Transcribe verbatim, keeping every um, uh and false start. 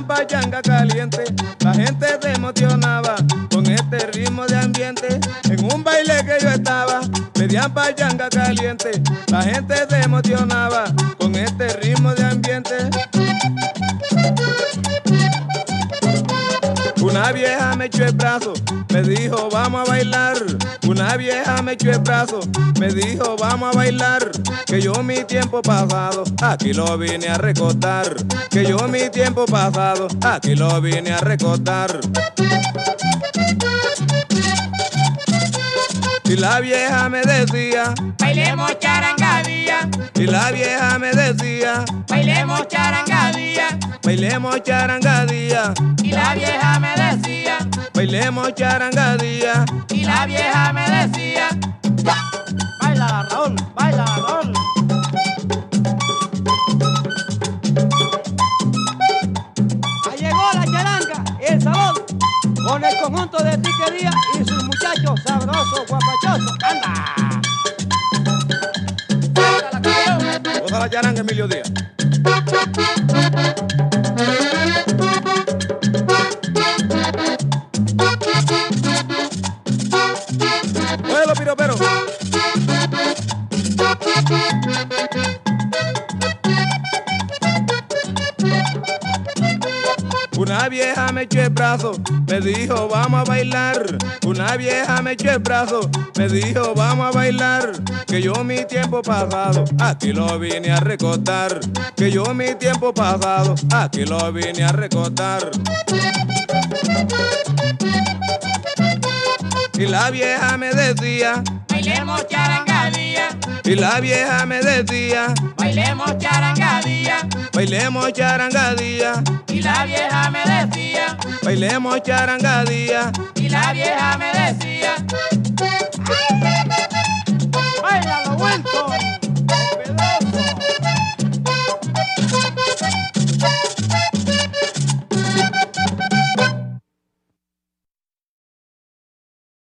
pachanga caliente, la gente se emocionaba con este ritmo de ambiente. En un baile que yo estaba, pedían pachanga caliente, la gente se emocionaba con este ritmo de ambiente. Una vieja me echó el brazo, me dijo vamos a bailar. Una vieja me echó el brazo, me dijo vamos a bailar. Que yo mi tiempo pasado, aquí lo vine a recordar. Que yo mi tiempo pasado, aquí lo vine a recordar. Y la vieja me decía, bailemos charangadía. y la vieja me decía, Bailemos charangadía. bailemos charangadía. Y la vieja me decía, Bailemos charangadía. y la vieja me decía, baila Raúl, baila Raúl. Ahí llegó la charanga y el sabor con el conjunto de Tiquería y sus muchachos sabrosos, guapachosos. ¡Anda! Goza la charanga, Emilio Díaz. Oye, los piroperos. Una vieja me echó el brazo, me dijo vamos a bailar. Una vieja me echó el brazo, me dijo vamos a bailar. Que yo mi tiempo pasado, aquí lo vine a recordar. Que yo mi tiempo pasado, aquí lo vine a recordar. Y la vieja me decía, Bailemos charangadía. y la vieja me decía, Bailemos charangadía. bailemos charangadía. Y la vieja me decía, Bailemos charangadía. y la vieja me decía,